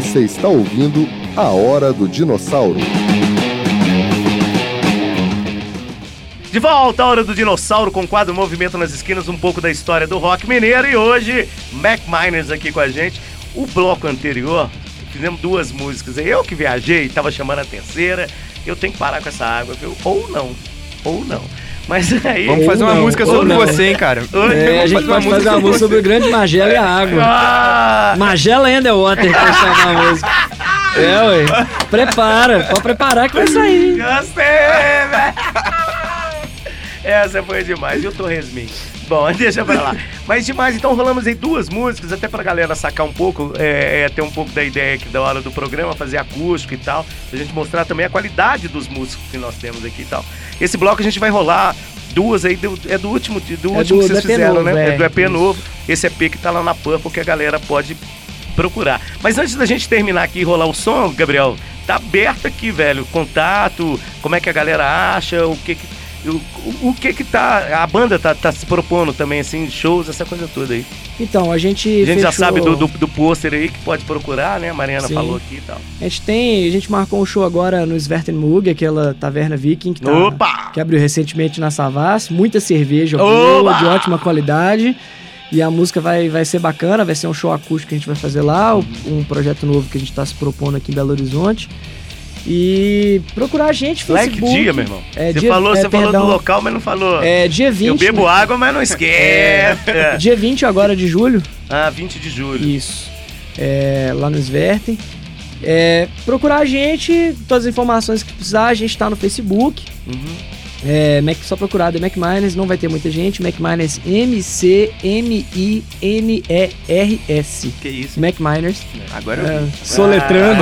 Você está ouvindo A Hora do Dinossauro. De volta à Hora do Dinossauro com o quadro Movimento nas Esquinas, um pouco da história do rock mineiro. E hoje, Mac Miners aqui com a gente. O bloco anterior, fizemos 2 músicas. Eu que viajei, tava chamando a terceira. Eu tenho que parar com essa água, viu? Ou não. Mas aí... Vamos fazer uma música sobre você, hein, cara? A gente pode fazer uma música sobre o grande Magela e a água. Magela and the Water, pra chamar a música. Ué. Pode preparar que vai sair. Gostei, velho. Essa foi demais. E o Torresmin? Bom, deixa pra lá. Mas demais, então rolamos aí 2 músicas, até pra galera sacar um pouco, ter um pouco da ideia aqui da hora do programa, fazer acústico e tal, pra gente mostrar também a qualidade dos músicos que nós temos aqui e tal. Esse bloco a gente vai rolar 2 aí, do último que vocês fizeram, novo, né? É do EP novo, esse EP que tá lá na Purple, que a galera pode procurar. Mas antes da gente terminar aqui e rolar o som, Gabriel, tá aberto aqui, velho, contato, como é que a galera acha, o que tá, a banda tá se propondo também, assim, shows, essa coisa toda aí. Então, a gente fechou... já sabe do pôster aí que pode procurar, né? A Mariana falou aqui e tal. A gente marcou um show agora no Svertenmug, aquela taverna viking que abriu recentemente na Savassi, muita cerveja boa, de ótima qualidade. E a música vai ser bacana, vai ser um show acústico que a gente vai fazer lá, um projeto novo que a gente tá se propondo aqui em Belo Horizonte. E procurar a gente, Facebook. Lá é que dia, meu irmão? Você falou do local, mas não falou. Dia 20. Eu bebo água, mas não esquece. Dia 20 agora de julho. 20 de julho. Isso. Lá no Sverten. Procurar a gente, todas as informações que precisar, a gente tá no Facebook. Só procurar The Mac Miners, não vai ter muita gente. Mac Miners, M-C-M-I-N-E-R-S. Que isso? Mac Miners. Agora eu vi. Soletrando.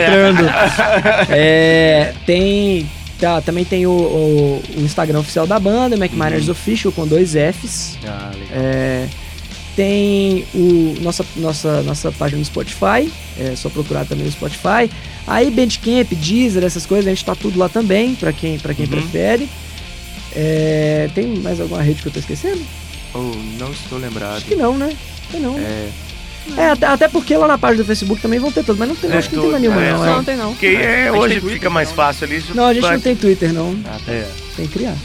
Também tem o Instagram oficial da banda, Mac Miners Official, com 2 Fs. Legal. Tem nossa página no Spotify, é só procurar também no Spotify. Aí Bandcamp, Deezer, essas coisas, a gente tá tudo lá também, pra quem prefere. Tem mais alguma rede que eu tô esquecendo? Não estou lembrado. Acho que não, né? Até porque lá na página do Facebook também vão ter todos, mas não tem, acho que não tem mais nenhuma, não. Não tem não. Porque hoje fica mais fácil ali. Não, a gente não tem Twitter, não. Tem que criar.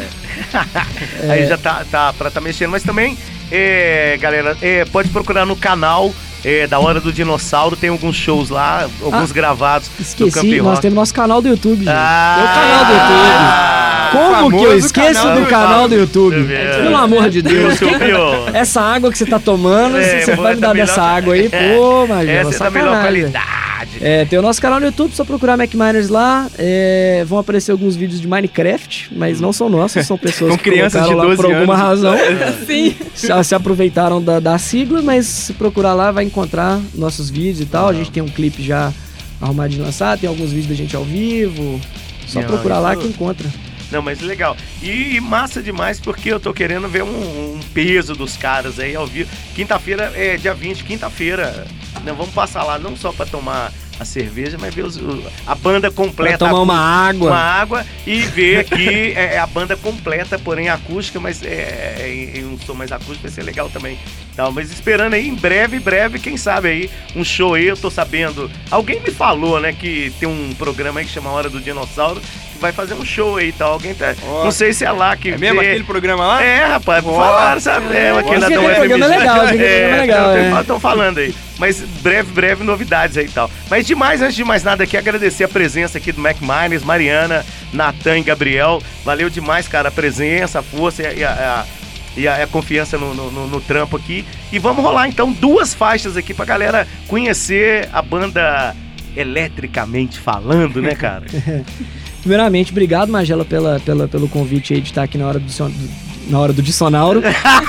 Aí já tá pra tá mexendo, mas também, galera, pode procurar no canal da Hora do Dinossauro, tem alguns shows lá, alguns gravados. Esqueci, nós temos nosso canal do YouTube, gente. Tem o canal do YouTube. Como que eu esqueço do canal do YouTube? Pelo amor de Deus. Essa água que você tá tomando, você vai me dar dessa água aí? Pô, Magela, essa é da melhor qualidade. Tem o nosso canal no YouTube, só procurar Mac Miners lá. Vão aparecer alguns vídeos de Minecraft, mas não são nossos, são pessoas que crianças de 12 lá por alguma anos. razão. Sim. Se aproveitaram da sigla, mas se procurar lá vai encontrar nossos vídeos e tal. A gente tem um clipe já arrumado de lançar, tem alguns vídeos da gente ao vivo. Só procurar lá que encontra. Não, mas legal. E massa demais, porque eu tô querendo ver um peso dos caras aí ao vivo. Quinta-feira, dia 20, quinta-feira. Vamos passar lá, não só pra tomar a cerveja, mas ver a banda completa. Pra tomar uma água. Uma água e ver aqui a banda completa, porém acústica, mas em um som mais acústico vai ser legal também. Então, mas esperando aí, em breve, quem sabe aí, um show aí, eu tô sabendo. Alguém me falou, né, que tem um programa aí que chama Hora do Dinossauro, vai fazer um show aí e tal. Alguém tá. Não sei se é lá que. É mesmo aquele programa lá? Rapaz, falaram, sabe? Aquele da programa é legal, Estão falando aí. Mas breve novidades aí e tal. Mas demais, antes de mais nada aqui, agradecer a presença aqui do Mac Miners, Mariana, Natan e Gabriel. Valeu demais, cara, a presença, a força e a confiança no trampo aqui. E vamos rolar então 2 faixas aqui pra galera conhecer a banda eletricamente falando, né, cara? Primeiramente, obrigado, Magela, pelo convite aí de estar aqui na hora do Dinossauro.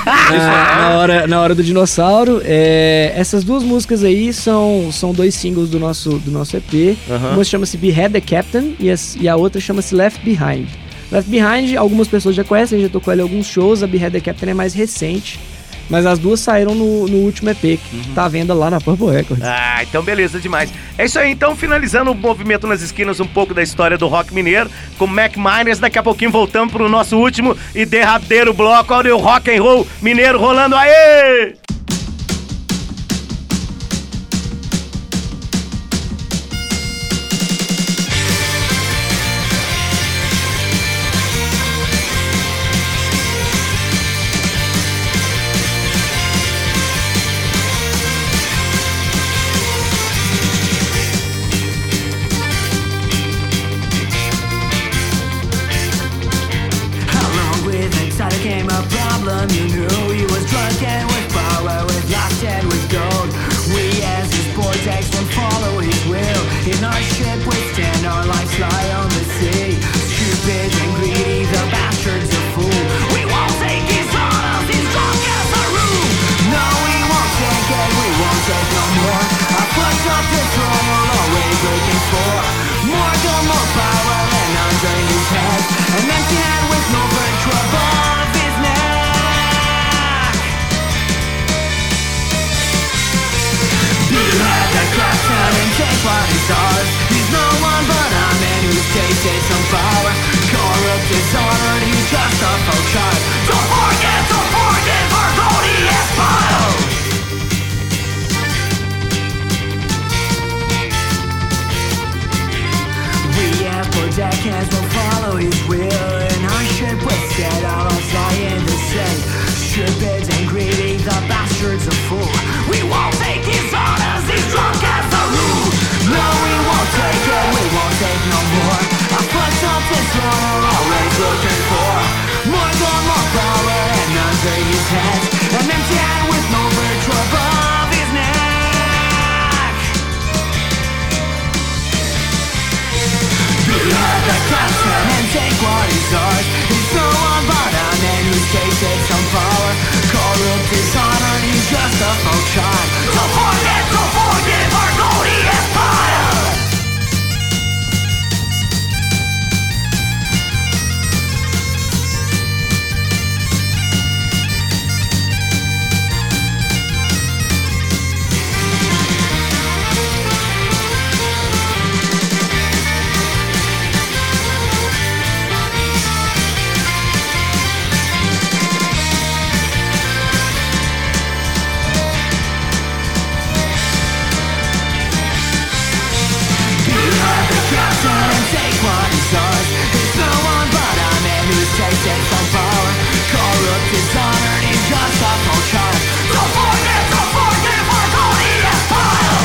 na hora do Dinossauro. Essas 2 músicas aí são 2 singles do nosso EP. Uma chama-se Behead the Captain e a outra chama-se Left Behind. Left Behind, algumas pessoas já conhecem, já tocou ali alguns shows. A Behead the Captain é mais recente. Mas as 2 saíram no último EP, que tá à venda lá na Purple Records. Então beleza, demais. É isso aí, então, finalizando o Movimento nas Esquinas, um pouco da história do rock mineiro, com Mac Miners. Daqui a pouquinho voltamos pro nosso último e derradeiro bloco. Olha o rock and roll mineiro rolando aí! him you knew he was drunk and with power, with lust and with gold. We as his vortex will follow his will. In our ship we stand, our lives lie on the sea. Stupid and greedy, the bastard's a fool. We won't take his orders, he's drunk as a room. No, we won't take it, we won't take no more. Our foot's off the throne, we're always looking for more gold, more power, and under his head an empty hand with no virtue above his neck. Behead the craftsman and take what is ours. He's no one but a man who's tasted some power. Corrupt, dishonored, he's just a folk child. Don't forget our glorious pile. We have Bodekans will follow his will. In our ship with set, our lives lie in the sea. Stupid and greedy, the bastard's a fool. We won't take his orders, he's drunk as a rule. No, we won't take it, we won't take no more. Our foot's off this throne, we're always looking for more gold, more power, and under his head an empty hand with no virtue above his neck. Behead the craftsman and take what is ours. He's no one but a man who's tasted some power. Corrupt, dishonored, he's just a folk child. Don't forget our glorious pile. Tasted some power, corrupt, dishonored, he's just a folk child. Don't forget our glorious pile.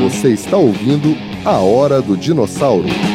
Você está ouvindo A Hora do Dinossauro.